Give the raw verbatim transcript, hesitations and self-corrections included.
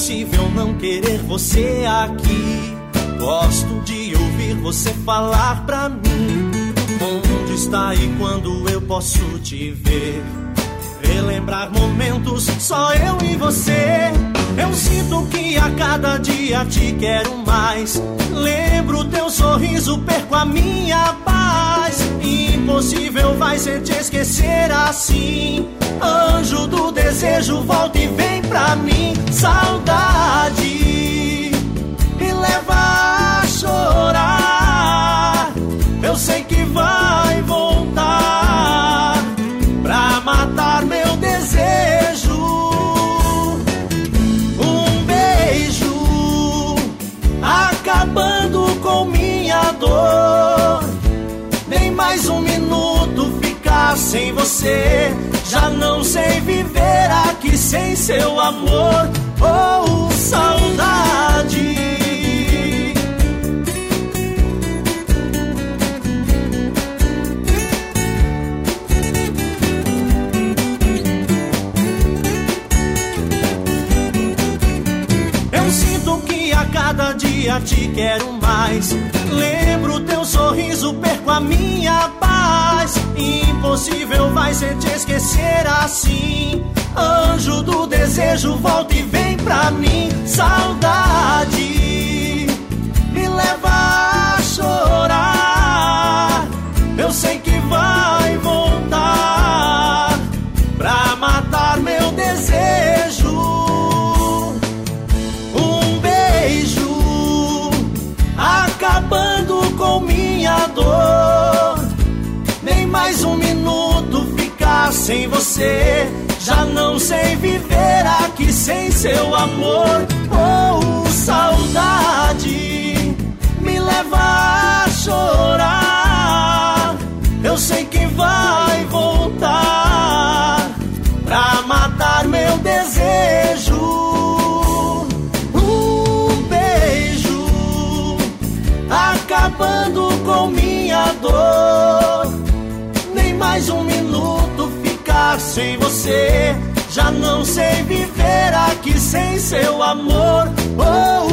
impossível não querer você aqui. Gosto de ouvir você falar pra mim. Onde está e quando eu posso te ver? Relembrar momentos, só eu e você. Eu sinto que a cada dia te quero mais. Lembro teu sorriso, perco a minha paz. Impossível vai ser te esquecer assim. Anjo do desejo, volta e vem pra mim. Saudade me leva a chorar. Eu sei que vai voltar pra matar meu desejo. Um beijo acabando com minha dor. Nem mais um minuto ficar sem você. Já não sei viver aqui sem seu amor. Oh, saudade. Eu sinto que a cada dia te quero mais. Lembro teu sorriso, perco a minha paz. Impossível vai ser te esquecer assim. Anjo do desejo, volta e vem pra mim. Saudade me leva a chorar. Eu sei que vai voltar pra matar meu desejo. Um beijo acabando com minha dor. Nem mais um minuto ficar sem você. Já não sei viver aqui sem seu amor. Oh, saudade me leva a chorar. Eu sei que vai voltar pra matar meu desejo. Um beijo acabando com minha dor. Nem mais um minuto ficar sem você. Já não sei viver aqui sem seu amor. Oh,